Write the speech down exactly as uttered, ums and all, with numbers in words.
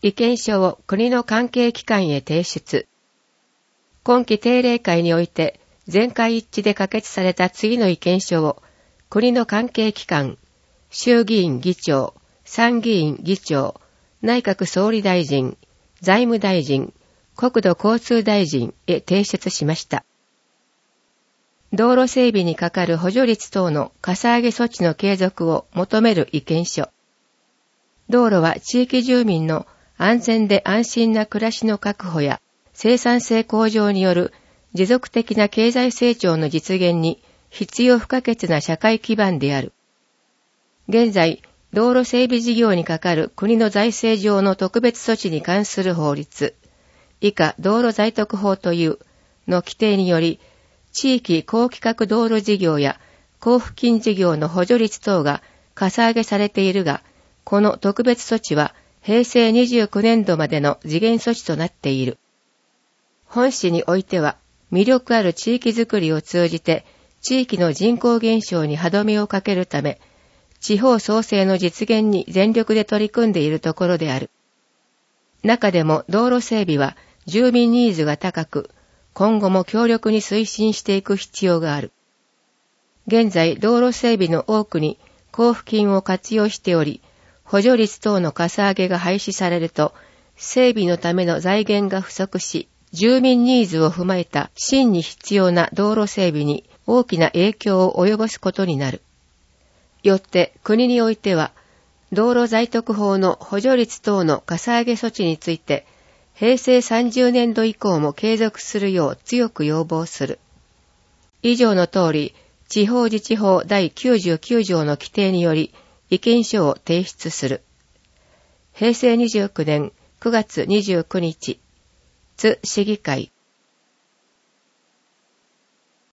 意見書を国の関係機関へ提出。今期定例会において全会一致で可決された次の意見書を国の関係機関、衆議院議長、参議院議長、内閣総理大臣、財務大臣、国土交通大臣へ提出しました。道路整備にかかる補助率等のかさ上げ措置の継続を求める意見書。道路は地域住民の安全で安心な暮らしの確保や生産性向上による持続的な経済成長の実現に必要不可欠な社会基盤である。現在、道路整備事業にかかる国の財政上の特別措置に関する法律、以下道路在特法というの規定により、地域高規格道路事業や交付金事業の補助率等がかさ上げされているが、この特別措置は平成にじゅうきゅうねんどまでの時限措置となっている。本市においては、魅力ある地域づくりを通じて、地域の人口減少に歯止めをかけるため、地方創生の実現に全力で取り組んでいるところである。中でも道路整備は住民ニーズが高く、今後も強力に推進していく必要がある。現在、道路整備の多くに交付金を活用しており、補助率等のかさ上げが廃止されると、整備のための財源が不足し、住民ニーズを踏まえた真に必要な道路整備に大きな影響を及ぼすことになる。よって国においては、道路在特法の補助率等のかさ上げ措置について、平成さんじゅうねんど以降も継続するよう強く要望する。以上の通り、地方自治法だいきゅうじゅうきゅう条の規定により意見書を提出する。平成にじゅうきゅうねんくがつにじゅうくにち、津市議会。